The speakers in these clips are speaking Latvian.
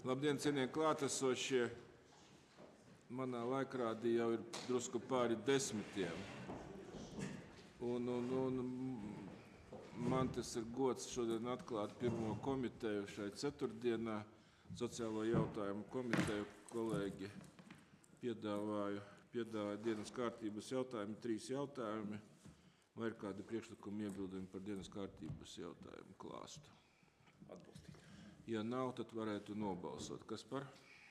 Labdien, cienījamie klātesošie! Manā laikrādī jau ir drusku pāri 10. Man tas ir gods šodien atklāt pirmo komiteju šai ceturtdienā, sociālo jautājumu komiteju. Kolēģi piedāvāja dienas kārtības jautājumi, 3 jautājumi. Vai ir kādi priekšlikumi iebildumi par dienas kārtības jautājumu klāstu? Atbalstīt. Ja nav, tad varētu nobalsot. Kas par?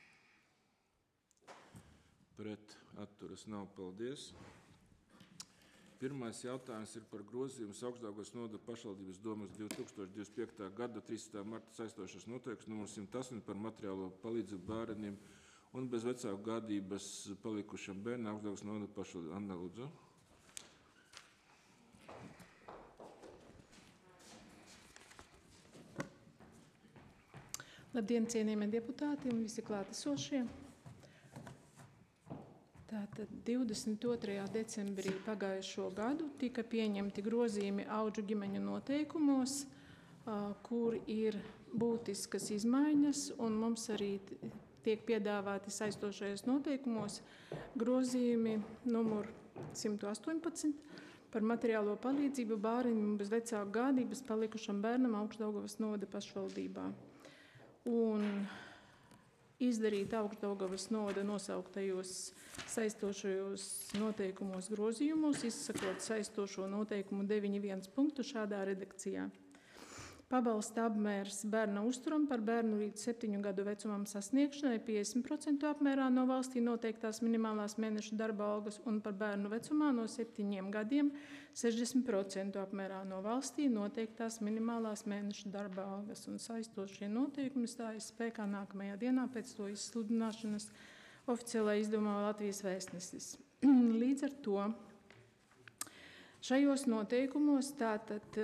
Pret atturas nav. Paldies. Pirmais jautājums ir par grozījumu Augstdaugavas novada pašvaldības domes 2025. gada 13. marta saistošas noteikums nr. 108 par materiālo palīdzību bērniem un bez vecāku gādības palikušiem bērniem Augstdaugavas novada pašvaldības. Anna, lūdzu. Labdien, cienījamie deputāti un visi klātesošie. Tātad 22. decembrī pagājušo gadu tika pieņemti grozījumi Audžu ģimeņu noteikumos, kur ir būtiskas izmaiņas, un mums arī tiek piedāvāti saistošajos noteikumos grozījumi numur 118 par materiālo palīdzību bērnam bez vecāku gādības palikušam bērnam Augstdaugavas novada pašvaldībā. Un izdarīt Augstdaugavas novada nosauktajos saistošajos noteikumos grozījumos, izsakot saistošo noteikumu 9.1 punktu šādā redakcijā. Pabalsta apmērs bērna uzturam par bērnu līdz 7 gadu vecumam sasniegšanai 50% apmērā no valstī noteiktās minimālās mēneša darba algas un par bērnu vecumā no 7 gadiem 60% apmērā no valstī noteiktās minimālās mēneša darba algas. Un saistošie noteikumi stājas spēkā nākamajā dienā pēc to izsludināšanas oficiālajā izdevumā Latvijas Vēstnesis. Līdz ar to šajos noteikumos tātad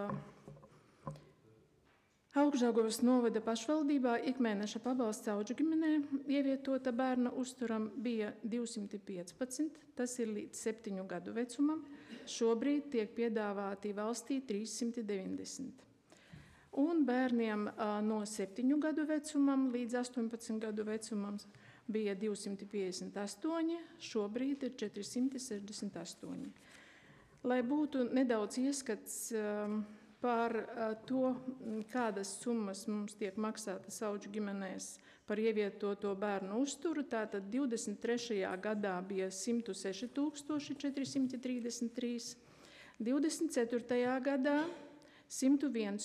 Augstdaugavas novada pašvaldībā ikmēneša pabalsts Audžu ģimenē ievietota bērna uzturam bija 215, tas ir līdz 7 gadu vecumam. Šobrīd tiek piedāvāti valstī 390. Un bērniem no 7 gadu vecumam līdz 18 gadu vecumam bija 258, šobrīd ir 468. Lai būtu nedaudz ieskats par to, kādas summas mums tiek maksātas Audžu ģimenēs par ievietoto bērnu uzturu. Tātad 23. gadā bija 106 433, 24. gadā 101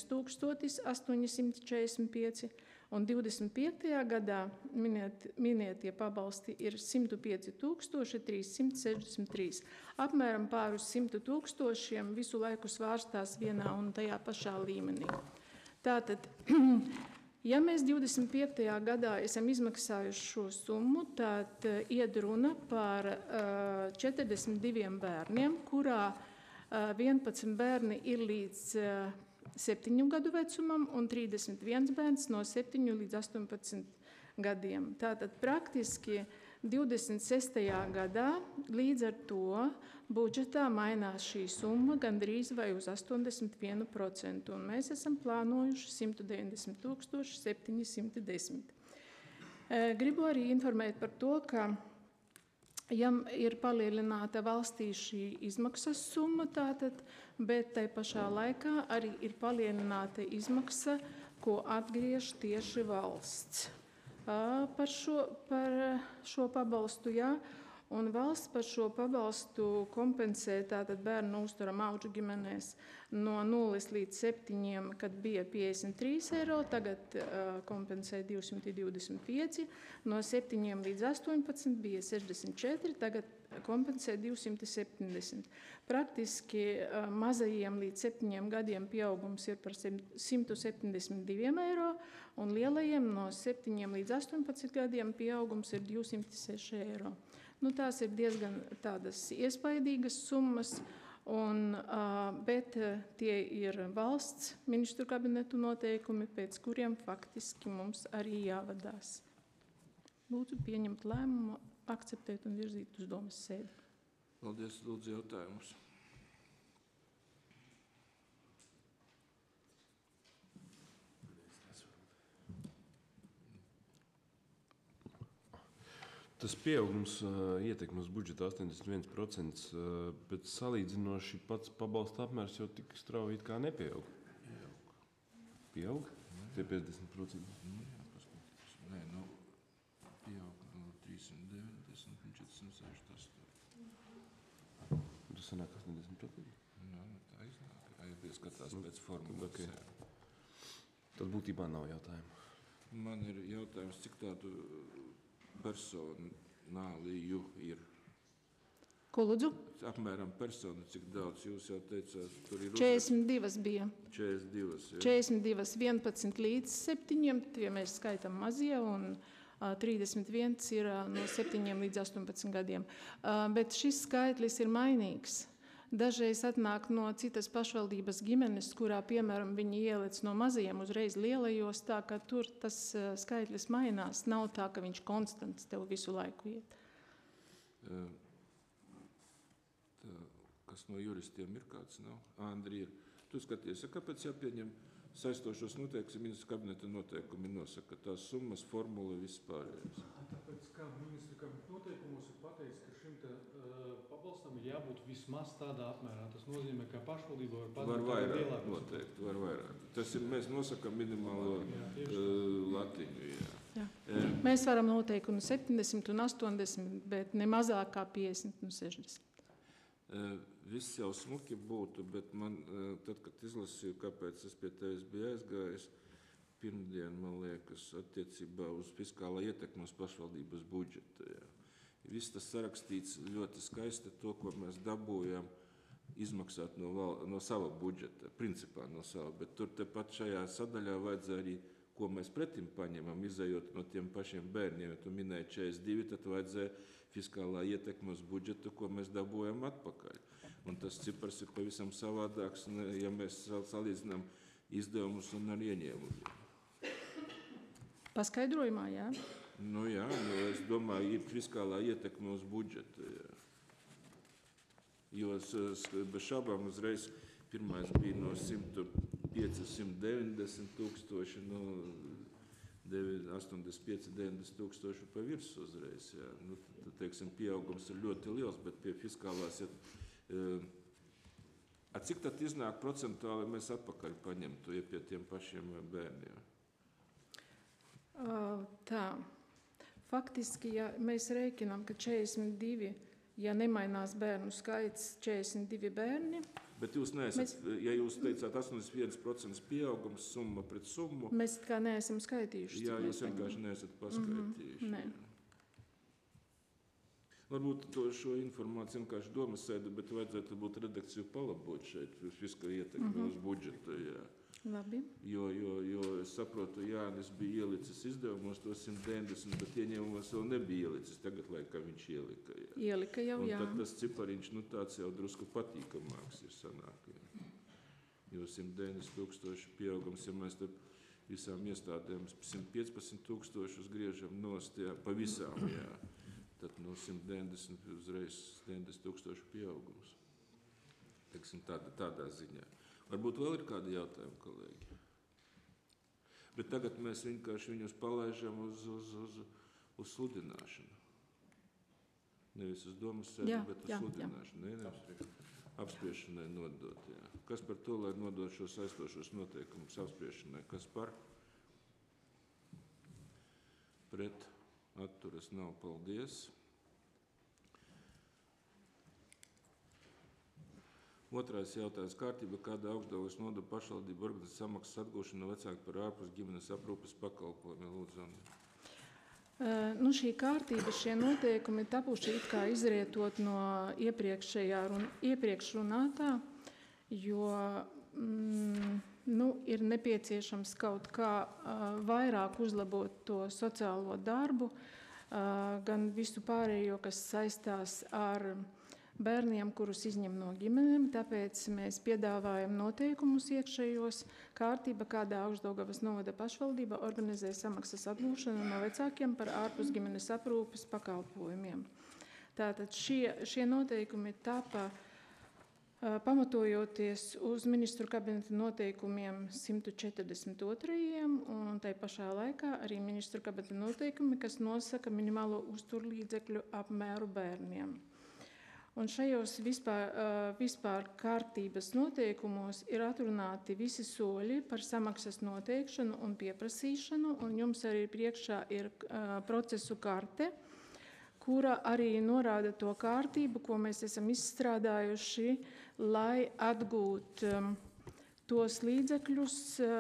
845 un 25. gadā minētie pabalsti ir 105 363. Apmēram pār uz 100 000 visu laiku svārstās vienā un tajā pašā līmenī. Tātad, ja mēs 25. gadā esam izmaksājuši šo summu, tad iet runa par 42 bērniem, kurā 11 bērni ir līdz 7 gadu vecumam un 31 bērns no 7 līdz 18 gadiem. Tātad praktiski 26. gadā līdz ar to budžetā mainās šī summa gandrīz vai uz 81%, un mēs esam plānojuši 190 710. Gribu arī informēt par to, ka ja ir palielināta valstī šī izmaksas summa, tātad, bet tai pašā laikā arī ir palielināta izmaksa, ko atgriež tieši valsts. Par šo pabalstu, jā, un valsts par šo pabalstu kompensē tātad bērnu uzturam Audžu ģimenēs no 0 līdz 7, kad bija 53 eiro, tagad kompensē 225, no 7 līdz 18 bija 64, tagad kompensē 270. Praktiski mazajiem līdz 7 gadiem pieaugums ir par 172 eiro, un lielajiem no 7 līdz 18 gadiem pieaugums ir 206 eiro. Tās ir diezgan tādas iespaidīgas summas, bet tie ir valsts ministru kabinetu noteikumi, pēc kuriem faktiski mums arī jāvadās. Lūdzu pieņemt lēmumu, akceptēt un virzīt uz domas sēdi. Paldies, lūdzu jautājumus. Tas pieaugums ietekme uz budžetu 81%, bet salīdzinoši pats pabalsta apmērs jau tik strauji it kā nepieaug. Pieaug? Tie 50%? Nē, pieaug no 390 un 468. Tas sanāk 80%? Tā iznāk. Ja pieskatās pēc formulas. Okay. Tad būtībā nav jautājumu. Man ir jautājums, cik tādu personāliju ir? Ko lūdzu? Apmēram personu, cik daudz jūs jau teicāt, tur ir 42 bija. 42. Ja? 42, 11 līdz 7, tie mēs skaitam mazie, un 31 ir no 7 līdz 18 gadiem. Bet šis skaitlis ir mainīgs. Dažreiz atnāk no citas pašvaldības ģimenes, kurā, piemēram, viņi ieliec no mazajiem uzreiz lielajos, tā ka tur tas skaitlis mainās. Nav tā, ka viņš konstants tev visu laiku iet. Kas no juristiem ir kāds? Nav? Andri, tu skaties, kāpēc jāpieņem saistošos noteikumus, ministra kabineta noteikumi nosaka tās summas, formula vispārējais? Tāpēc, kā ministra kabineta noteikumos ir pateikts, ka šim pabalstam ir jābūt vismaz tādā apmērā. Tas nozīmē, ka pašvaldība var vairāk noteikti, var vairāk. Tas ir, mēs nosakam minimālo latiņu. Jā. Mēs varam noteikt un 70 un 80, bet ne mazāk kā 50 un 60. Viss jau smuki būtu, bet man, tad, kad izlasīju, kāpēc es pie tevis biju aizgājis, pirmdien, man liekas, attiecībā uz fiskālā ietekmi uz pašvaldības budžetu. Jā. Viss tas sarakstīts ļoti skaisti, to, ko mēs dabūjam izmaksāt no sava budžeta, principā no sava, bet tur tepat šajā sadaļā vajadzēja arī, ko mēs pretim paņemam, izējot no tiem pašiem bērniem. Ja tu minēji 42, tad vajadzēja fiskālā ietekme uz budžetu, ko mēs dabūjam atpakaļ. Un tas cipars ir pavisam savādāks, ja mēs salīdzinām izdevumus un ar ieņēmumiem. Paskaidrojumā, jā? Jā, es domāju, ir fiskālā ietekme uz budžetu. Jā. Jo bez šaubām uzreiz pirmais bija no 105–190 tūkstoši, no 85–90 tūkstoši pa virsmu uzreiz. Jā. Teiksim, pieaugums ir ļoti liels, bet pie fiskālās cik tad iznāk procentuāli mēs atpakaļ paņemtu, ja pie tiem pašiem bērniem? Tā. Faktiski, ja mēs rēķinām, ka 42, ja nemainās bērnu skaits, 42 bērni. Bet jūs neesat, ja jūs teicāt 81% pieaugums summa pret summu. Mēs kā neesam skaitījuši. Jā, jūs vienkārši neesat paskaitījuši. Nē. Varbūt šo informāciju vienkārši domasēdu, bet vajadzētu būt redakciju palabot šeit, fiskāla ietekme uz budžetu. Jā. Labi. Jo es saprotu, Jānis bija ielicis izdevumos to 190, bet ieņēmumos vēl nebija ielicis. Tagad, laikam, viņš ielika. Jā. Ielika jau, jā. Un tad tas cipariņš, tāds jau drusku patīkamāks ir sanāk. Jā. Jo 190 tūkstoši pieaugums, ja mēs te visām iestādēm 115 tūkstošus griežam nost, jā, pa visām, jā. Tad no 190 uzreiz 90 tūkstošu pieaugums. Teiksim, tādā ziņā. Varbūt vēl ir kādi jautājumi, kolēģi. Bet tagad mēs vienkārši viņus palaižam uz sludināšanu. Nevis uz domas sēdi, bet uz sludināšanu. Apspriešanai nodot. Jā. Kas par to, lai nodot šos saistošos noteikumus apspriešanai? Kas par? Pret? Atturas nav, paldies. Otrais jautājums kārtība, kāda augstdaļas noda pašvaldība organizē samaksas atgūšanu no vecāku par ārpus ģimenes aprūpes pakalpojumiem. Lūdzu. Šī kārtība, šie noteikumi tapuši it kā izrietot no iepriekš runātā, jo ir nepieciešams kaut kā vairāk uzlabot to sociālo darbu, gan visu pārējo, kas saistās ar bērniem, kurus izņem no ģimenēm, tāpēc mēs piedāvājam noteikumus iekšējos kārtība, kādā Augšdaugavas novada pašvaldība organizē samaksas atgūšanu no vecākiem par ārpus ģimenes aprūpes pakalpojumiem. Tātad šie noteikumi tapa Pamatojoties uz ministru kabineta noteikumiem 142. un tai pašā laikā arī ministru kabineta noteikumi, kas nosaka minimālo uzturlīdzekļu apmēru bērniem. Un šajos vispār kārtības noteikumos ir atrunāti visi soļi par samaksas noteikšanu un pieprasīšanu, un jums arī priekšā ir procesu karte, kura arī norāda to kārtību, ko mēs esam izstrādājuši, lai atgūtu tos līdzekļus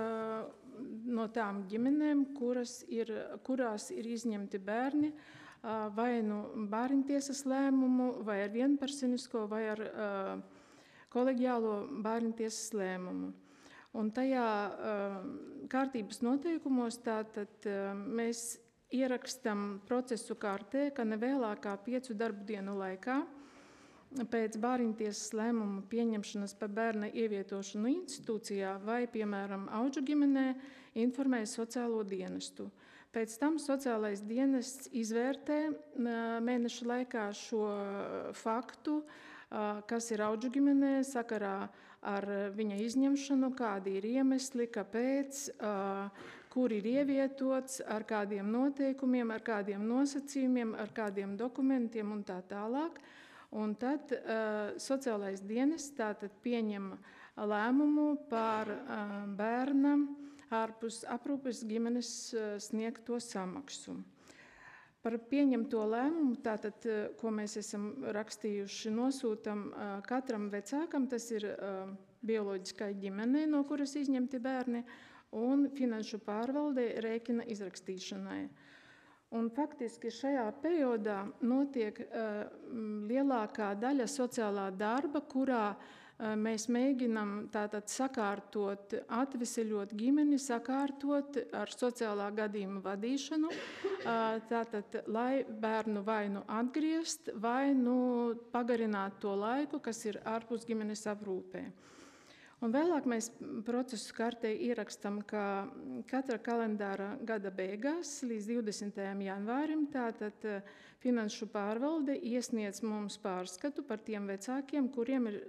no tām ģimenēm, kurās ir izņemti bērni, vai nu bērntiesas lēmumu, vai ar vienpersonisko, vai ar kolegiālo bērntiesas lēmumu. Un tajā kārtības noteikumos tātad mēs ierakstam procesu kārtē, ka nevēlākā 5 darbu dienu laikā pēc bērntiesas lēmuma pieņemšanas par bērna ievietošanu institūcijā vai, piemēram, audžu ģimenē, informē sociālo dienestu. Pēc tam sociālais dienests izvērtē mēneša laikā šo faktu, kas ir audžu ģimenē sakarā ar viņa izņemšanu, kādi ir iemesli, kāpēc, kur ir ievietots, ar kādiem noteikumiem, ar kādiem nosacījumiem, ar kādiem dokumentiem un tā tālāk. Un tad sociālais dienests tātad pieņem lēmumu par bērna ārpus aprūpes ģimenes sniegto samaksu. Par pieņemto lēmumu, tātad, ko mēs esam rakstījuši, nosūtam katram vecākam, tas ir bioloģiskai ģimenei, no kuras izņemti bērni, un finanšu pārvalde rēķina izrakstīšanai. Un faktiski šajā periodā notiek lielākā daļa sociālā darba, kurā mēs mēģinam tātad sakārtot, atveseļot ģimeni, sakārtot ar sociālā gadījuma vadīšanu, tātad, lai bērnu vai nu atgriezt, vai nu pagarināt to laiku, kas ir ārpus ģimenes aprūpē. Un vēlāk mēs procesu kartē ierakstam, ka katra kalendāra gada beigās līdz 20. janvārim tātad finanšu pārvalde iesniedz mums pārskatu par tiem vecākiem, kuriem ir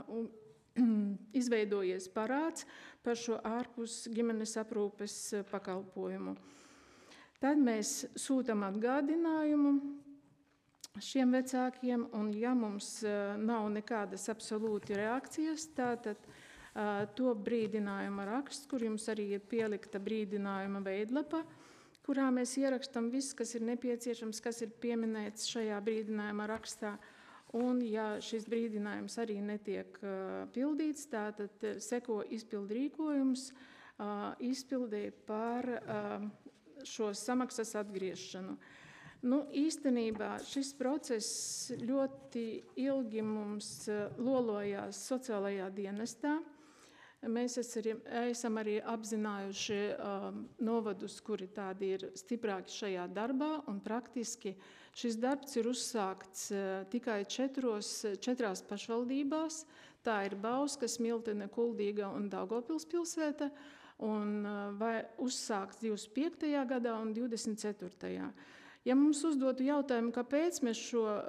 izveidojies parāds par šo ārpus ģimenes aprūpes pakalpojumu. Tad mēs sūtam atgādinājumu šiem vecākiem, un ja mums nav nekādas absolūti reakcijas, tātad to brīdinājuma raksts, kur jums arī ir pielikta brīdinājuma veidlapa, kurā mēs ierakstam viss, kas ir nepieciešams, kas ir pieminēts šajā brīdinājuma rakstā. Un ja šis brīdinājums arī netiek pildīts, tātad seko izpildrīkojums izpildē par šo samaksas atgriešanu. Īstenībā šis process ļoti ilgi mums lolojās sociālajā dienestā. Mēs esam arī apzinājuši novadus, kuri tādi ir stiprāki šajā darbā, un praktiski šis darbs ir uzsākts tikai 4 pašvaldībās. Tā ir Bauskas, Smiltene, Kuldīga un Daugavpils pilsēta, un uzsākts 25. gadā un 24. Ja mums uzdotu jautājumu, kāpēc mēs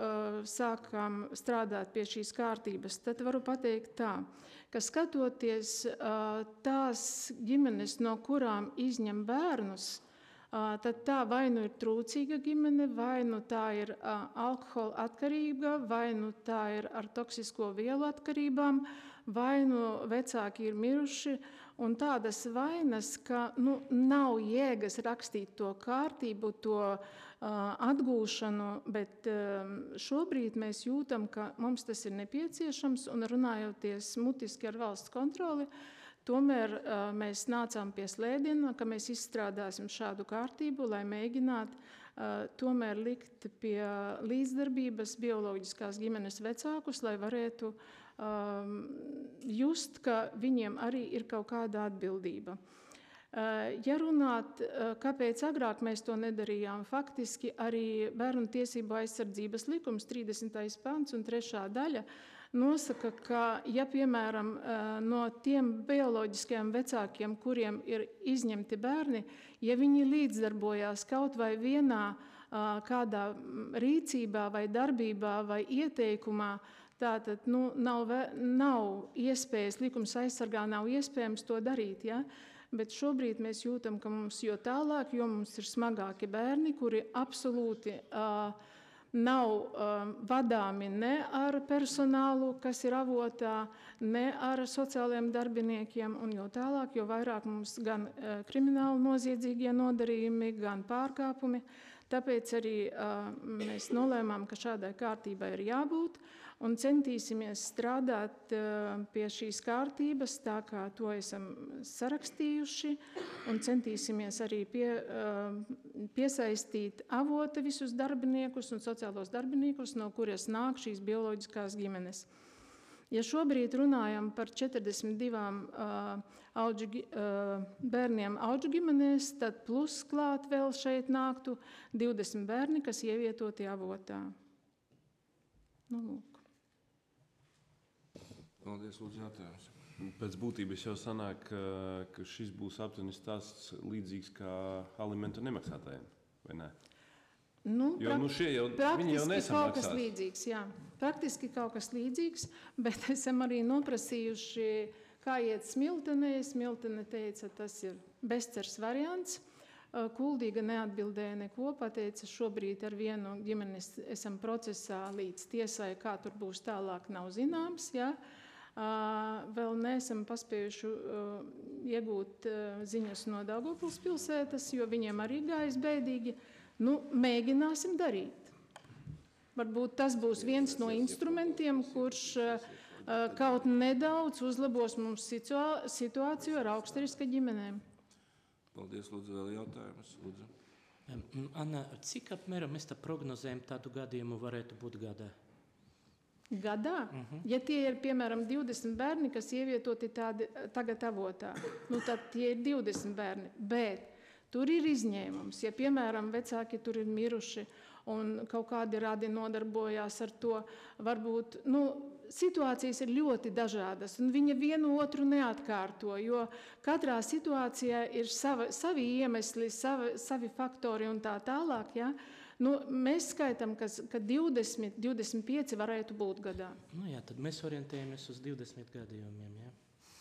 sākām strādāt pie šīs kārtības, tad varu pateikt tā, ka skatoties tās ģimenes, no kurām izņem bērnus, tad tā vai nu ir trūcīga ģimene, vai nu tā ir alkohola atkarība, vai nu tā ir ar toksisko vielu atkarībām, vai nu vecāki ir miruši, un tādas vainas, ka nav jēgas rakstīt to kārtību, to atgūšanu, bet šobrīd mēs jūtam, ka mums tas ir nepieciešams, un runājoties mutiski ar valsts kontroli, tomēr mēs nācām pie slēdiena, ka mēs izstrādāsim šādu kārtību, lai mēģinātu tomēr likt pie līdzdarbības bioloģiskās ģimenes vecākus, lai varētu just, ka viņiem arī ir kaut kāda atbildība. Ja runāt, kāpēc agrāk mēs to nedarījām, faktiski arī Bērnu tiesību aizsardzības likums 30. pants un 3. daļa nosaka, ka, ja, piemēram, no tiem bioloģiskajiem vecākiem, kuriem ir izņemti bērni, ja viņi līdzdarbojās kaut vai vienā kādā rīcībā vai darbībā vai ieteikumā, Tātad nav iespējas, likums aizsargā, nav iespējams to darīt. Ja? Bet šobrīd mēs jūtam, ka mums jo tālāk, jo mums ir smagāki bērni, kuri absolūti nav vadāmi ne ar personālu, kas ir avotā, ne ar sociālajiem darbiniekiem, un jo tālāk, jo vairāk mums gan krimināli noziedzīgie nodarījumi, gan pārkāpumi. Tāpēc arī mēs nolēmām, ka šādai kārtībai ir jābūt, un centīsimies strādāt pie šīs kārtības, tā kā to esam sarakstījuši, un centīsimies arī piesaistīt avota visus darbiniekus un sociālos darbiniekus, no kuriem nāk šīs bioloģiskās ģimenes. Ja šobrīd runājam par 42 bērniem audžu ģimenēs, tad plus klāt vēl šeit nāktu 20 bērni, kas ievietoti avotā. Lūk. Paldies, lūdzu, jautājums. Pēc būtības jau sanāk, ka šis būs aptuveni stāsts līdzīgs kā alimentu nemaksātājiem, vai ne? Šie jau praktiski kaut kas līdzīgs, jā. Praktiski kaut kas līdzīgs, bet esam arī noprasījuši, kā iet Smiltenē. Smiltene teica, tas ir bezcers variants. Kuldīga neatbildēja neko, pateica, šobrīd ar vienu ģimeni esam procesā līdz tiesai, kā tur būs tālāk, nav zināms. Ja? Vēl neesam paspējuši iegūt ziņas no Daugavpils pilsētas, jo viņiem arī gājas bēdīgi. Mēģināsim darīt. Varbūt tas būs viens no instrumentiem, kurš kaut nedaudz uzlabos mums situāciju ar augstariska ģimenēm. Paldies, lūdzu, vēl jautājums. Lūdzu. Anna, cik apmēram mēs prognozējam tādu gadījumu varētu būt gadā? Gadā? Ja tie ir, piemēram, 20 bērni, kas ievietoti tagad avotā, tad tie ir 20 bērni, bet tur ir izņēmums. Ja, piemēram, vecāki tur ir miruši un kaut kādi radi nodarbojās ar to, varbūt, situācijas ir ļoti dažādas, un viņa vienu otru neatkārto, jo katrā situācijā ir savi iemesli, savi faktori un tā tālāk. Ja? Mēs skaitām, ka 20, 25 varētu būt gadā. Jā, tad mēs orientējamies uz 20 gadījumiem, jā?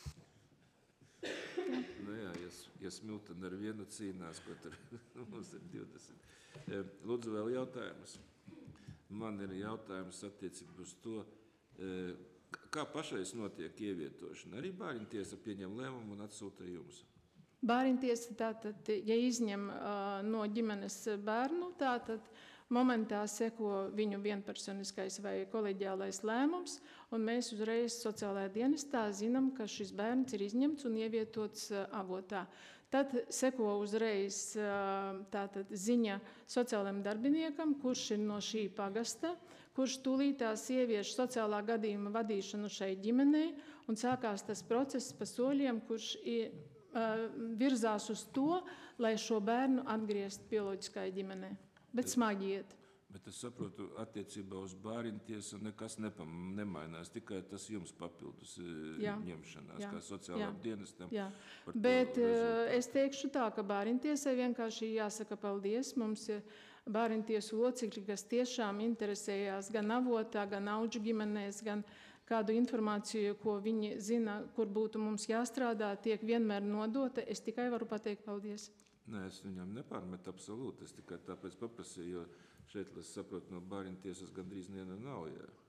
Ja Smiltene ar vienu cīnās, ko tur mums ir 20. Lūdzu, vēl jautājumus. Man ir jautājums attiecībā uz to, kā pašais notiek ievietošana. Arī bērntiesa pieņem lēmumu un atsūta jums. Bērntiesa tātad, ja izņem no ģimenes bērnu, tātad momentā seko viņu vienpersoniskais vai koleģiālais lēmums, un mēs uzreiz sociālajā dienestā zinām, ka šis bērns ir izņemts un ievietots avotā. Tad seko uzreiz tātad ziņa sociālajiem darbiniekam, kurš ir no šī pagasta, kurš tūlītās ievieš sociālā gadījuma vadīšanu šai ģimenei, un sākās tas process pa soļiem, kurš virzās uz to, lai šo bērnu atgriezt bioloģiskai ģimenei. Bet smagi iet. Bet es saprotu, attiecībā uz bērntiesu nekas nemainās, tikai tas jums papildus ņemšanās, kā sociālām dienestam. Bet es teikšu tā, ka bērntiesai vienkārši jāsaka paldies. Mums ir bērntiesu locekļi, kas tiešām interesējās gan avotā, gan audžu ģimenēs, gan kādu informāciju, ko viņi zina, kur būtu mums jāstrādā, tiek vienmēr nodota. Es tikai varu pateikt paldies. Nē, es viņam nepārmetu absolūti. Es tikai tāpēc paprasīju, jo šeit, es saprotu, no bērntiesas gandrīz neviena nav.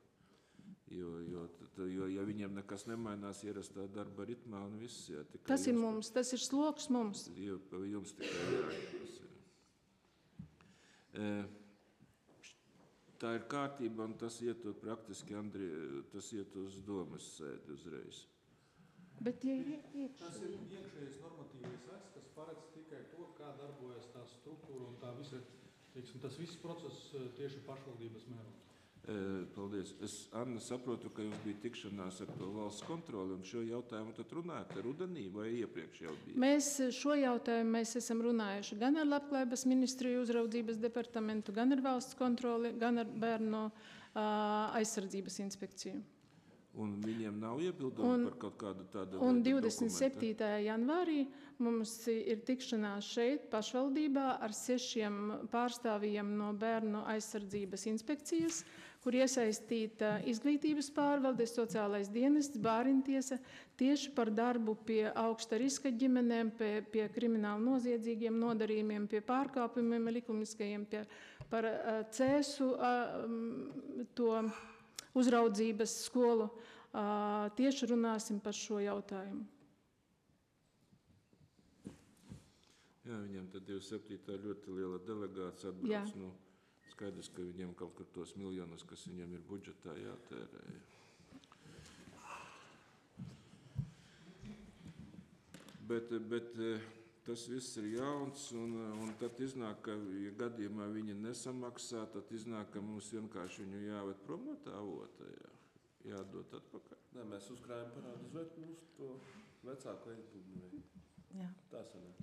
Jo ja viņiem nekas nemainās ierastā darba ritmā un viss. Tas ir mums, tas ir sloks mums. Jums tikai jāņemas. Tā ir kārtība, un tas iet praktiski, Andri, tas iet uz domas sēdi uzreiz. Bet ja ir tas ir iekšējais normatīvais akts, kas paredz tikai to, kā darbojas tā struktūra un tā visa, tas viss process tieši pašvaldības mērogā. Paldies. Es, Anna, saprotu, ka jums bija tikšanās ar to valsts kontroli, un šo jautājumu tad runājat rudenī vai iepriekš jau bija? Mēs šo jautājumu esam runājuši gan ar Labklājības ministriju uzraudzības departamentu, gan ar valsts kontroli, gan ar bērnu aizsardzības inspekciju. Un viņiem nav iebildumi par kaut kādu tādu un 27. janvārī mums ir tikšanās šeit pašvaldībā ar 6 pārstāvjiem no bērnu aizsardzības inspekcijas, kur iesaistīta izglītības pārvalde, sociālais dienests, bāriņtiesa tieši par darbu pie augsta riska ģimenēm, pie krimināli noziedzīgiem nodarījumiem, pie pārkāpumiem likumiskajiem, par cēsu to uzraudzības skolu. Tieši runāsim par šo jautājumu. Jā, viņiem tad 27. ļoti liela delegācija atbrauc. Nu, skaidrs, ka viņiem kaut kur tos miljonus, kas viņiem ir budžetā, jātērē. Bet tas viss ir jauns, un tad iznāk, ka, ja gadījumā viņi nesamaksā, tad iznāk, ka mums vienkārši viņu jāved prom no tā avota, jādod atpakaļ. Nē, mēs uzkrājam parādu uz mūsu to vecāku aizbūvnieku. Jā. Tā sanāk.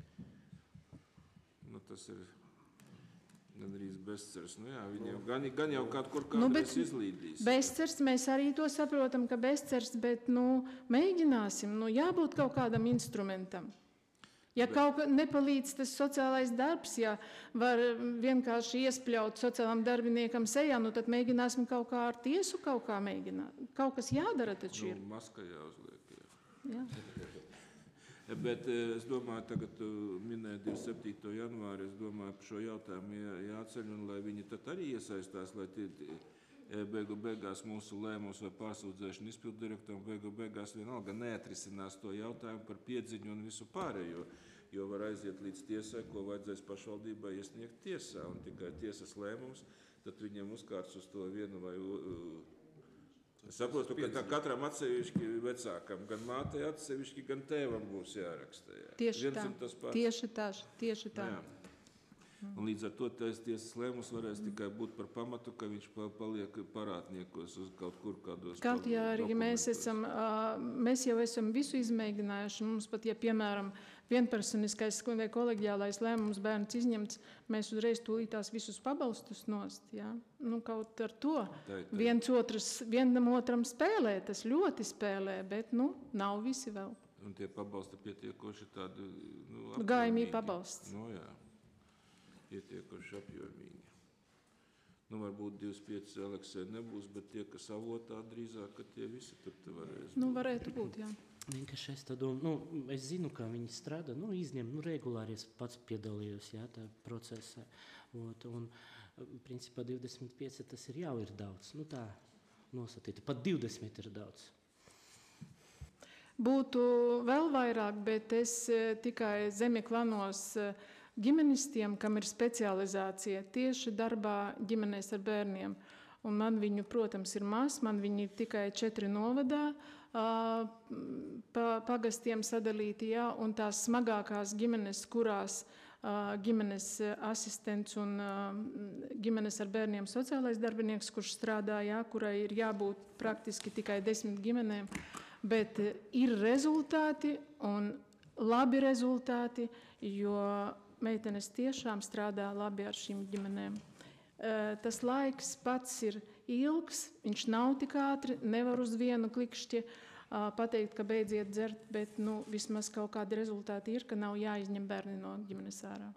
Nu, tas ir gandrīz bezcers. Nu, jā, viņiem gan jau kaut kur kādreiz izlīdīs. Bezcers, mēs arī to saprotam, ka bezcers, bet mēģināsim, jābūt kaut kādam instrumentam. Ja kaut kā nepalīdz tas sociālais darbs, ja var vienkārši iespļaut sociālam darbiniekam sejā, tad mēģināsim kaut kā ar tiesu kaut kā mēģināt. Kaut kas jādara taču ir. Maska jāuzliek, Jā. Bet es domāju, tagad minēja 27. janvāri, es domāju, par šo jautājumu jāceļ, un lai viņi tad arī iesaistās, lai beigās mūsu lēmums vai pārsūdzēšana izpildu direktoram beigās vienalga neatrisinās to jautājumu par piedziņu un visu pārējo, jo var aiziet līdz tiesai, ko vajadzēs pašvaldībai iesniegt tiesā, un tikai tiesas lēmums, tad viņiem uzkārts uz to vienu vai Es saprotu, ka katram atsevišķi vecākam, gan mātei atsevišķi, gan tēvam būs jāraksta. Tieši tā. Jā. Un līdz ar to tiesas lēmums varēs tikai būt par pamatu, ka viņš paliek parādniekos uz kaut kur kādos Kaut jā, arī mēs jau esam visu izmēģinājuši. Mums pat, ja piemēram vienpersoniskais vai koleģiālais lēmums bērns izņemts, mēs uzreiz tūlītās visus pabalstus nost. Ja? Kaut ar to vienam otram spēlē, tas ļoti spēlē, bet nav visi vēl. Un tie pabalsti pietiekoši tādi gājumī pabalsts. Jā. Pietiekoši apjomīgi. Varbūt 25 Aleksei nebūs, bet tie, kas avotā drīzāk, ka tie visi tur te varēs būt. Varētu būt, jā. Vienkārši es tādu, es zinu, kā viņi strādā, izņem, regulāri es pats piedalījos, tā procesā. Un, principā, 25 tas jau ir daudz. Tā nosatīt, pat 20 ir daudz. Būtu vēl vairāk, bet es tikai Zemieklanos ģimenistiem, kam ir specializācija tieši darbā ģimenēs ar bērniem. Un man viņu, protams, ir maz, man viņi ir tikai 4 novadā pagastiem sadalīti, un tās smagākās ģimenes, kurās ģimenes asistents un ģimenes ar bērniem sociālais darbinieks, kurš strādā, kurai ir jābūt praktiski tikai 10 ģimenēm, bet ir rezultāti un labi rezultāti, jo meitenes tiešām strādā labi ar šīm ģimenēm. Tas laiks pats ir ilgs, viņš nav tik ātri, nevar uz vienu klikšķi pateikt, ka beidziet dzert, bet vismaz kaut kādi rezultāti ir, ka nav jāizņem bērni no ģimenes ārā.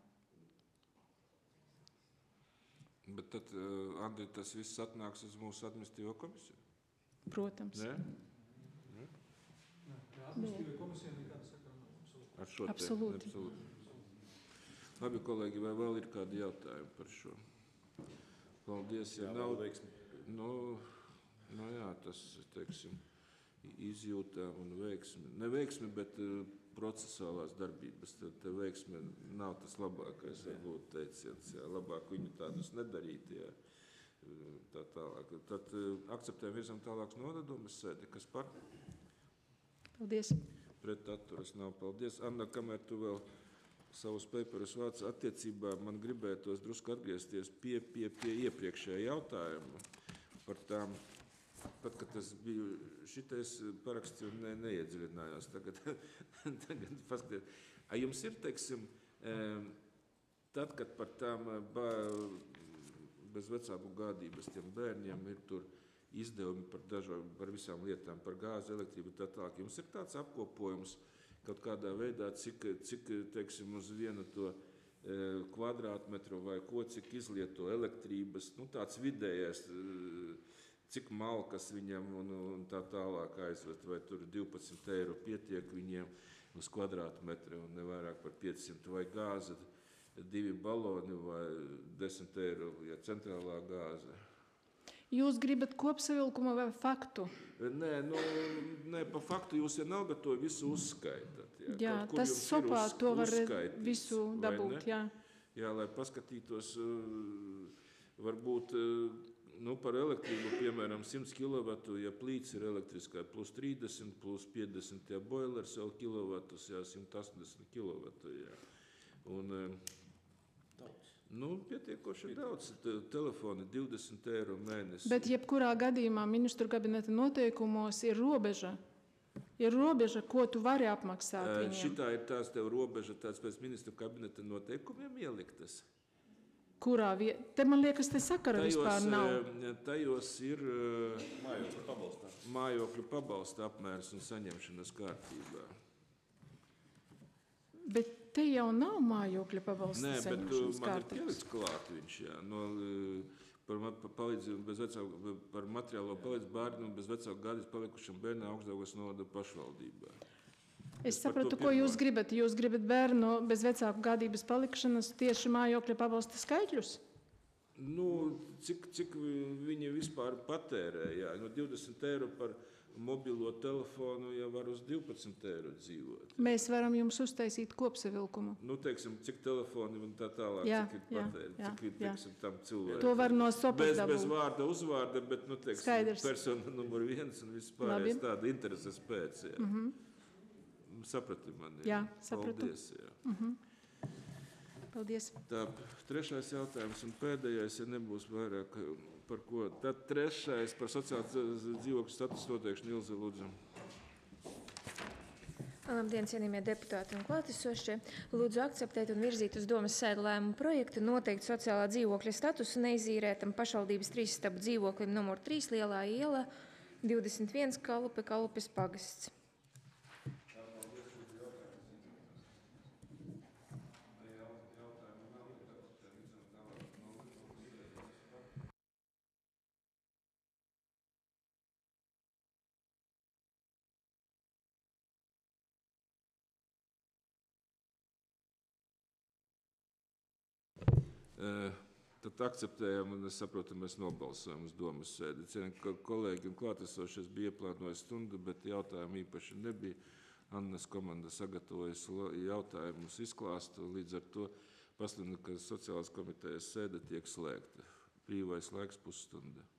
Bet tad, Andri, tas viss atnāks uz mūsu administratīvo komisiju? Protams. Ne? Administratīvai komisijai nekāda sakara nav. Ar šo Absolūti. Labi, kolēģi, vai vēl ir kādi jautājumi par šo? Paldies, ja nav veiksmi. Jā, tas, teiksim, izjūtām un veiksmi. Ne veiksmi, bet procesuālās darbības. Tad veiksmi nav tas labākais, varbūt teiciens. Labāk viņu tādus nedarīt. Tā tālāk. Tad akceptējam virzam tālāks nodadumus sēdi. Kas par? Paldies. Pret atturas nav. Paldies. Anna, kamēr tu vēl savus paperus vāc attiecībā, man gribētos drusku atgriezties pie iepriekšējā jautājuma par tām, pat, kad tas bija, šitais paraksts jau neiedziļinājās. Tagad paskatiet. Jums ir, teiksim, tad, kad par tām bez vecāku gādības tiem bērniem ir tur izdevumi par visām lietām, par gāzi, elektrību tā tālāk. Jums ir tāds apkopojums, kaut kādā veidā, cik teiksim, uz vienu to kvadrātmetru vai ko, cik izlieto elektrības, tāds vidējais cik malkas viņam un tā tālāk aizvest, vai tur 12 eiro pietiek viņiem uz kvadrātmetru un nevairāk par 500, vai gāze 2 baloni vai 10 eiro, ja centrālā gāze. Jūs gribat kopsavilkumu vai faktu? Nē, pa faktu jūs vienalga to visu uzskaitat. Jā, tas sopā to var visu dabūt, jā. Jā, lai paskatītos, varbūt par elektrību, piemēram, 100 kW, ja plīts ir elektriskā, plus 30, plus 50, ja boilers jau kilovatus, jā, 180 kW, jā. Un, pietiekoši daudz, telefoni 20 eiro mēnesi. Bet jebkurā gadījumā ministru kabineta noteikumos ir robeža. Ir robeža, ko tu vari apmaksāt viņiem. Šitā ir tās tev robeža, tāds pēc ministru kabineta noteikumiem ieliktas. Kurā vietā? Te man liekas, te sakara vispār nav. Tajos ir mājokļu pabalsta apmērs un saņemšanas kārtībā. Bet te jau nav mājokļa pabalsta Nē, bet saņemšanas man ir kārtības. pielikts klāt viņš, jā, par materiālo palīdzību bērnam bez vecāku gadus palikušam bērnam Augstdaugavas novada pašvaldībā. Es sapratu, ko jūs gribat. Jūs gribat bērnu bez vecāku gādības palikšanas tieši mājokļa pabalsta skaitļus? Cik viņi vispār patērē, jā, 20 eiro par mobilo telefonu, ja var uz 12 eiro dzīvot. Mēs varam jums uztaisīt kopsavilkumu. Teiksim, cik telefoni un tā tālāk, Jā, cik ir patērē, cik ir, teiksim, tam cilvēkiem. To var no sopas Bez dabūt. vārda, uzvārda, bet, teiksim, Skaidrs. persona numur 1 un vispārējais tāda intereses pēc, jā. Saprati mani? Jā, sapratu. Paldies, jā. Paldies. Tā, trešais jautājums un pēdējais, ja nebūs vairāk par ko. Tad trešais par sociālās dzīvokļu statusu noteikšanu. Ilze, lūdzu. Labdien, cienījamie deputāti un klātesošie. Lūdzu akceptēt un virzīt uz domas sēdu lēmumu projektu noteikt sociālā dzīvokļa statusu neizīrētam pašvaldības 3 stabu dzīvoklim numur 3 Lielā iela 21 Kalupe, Kalupes pagasts. Tad akceptējam, un es saprotu, mēs nobalsojam uz domas sēdi. Cienījamie kolēģi un klātesošais bija ieplānojis stundu, bet jautājumu īpaši nebija. Annas komanda sagatavojas jautājumus izklāstu, līdz ar to pasludinu, ka sociālās komitejas sēde tiek slēgta. Brīvais laiks pusstunda.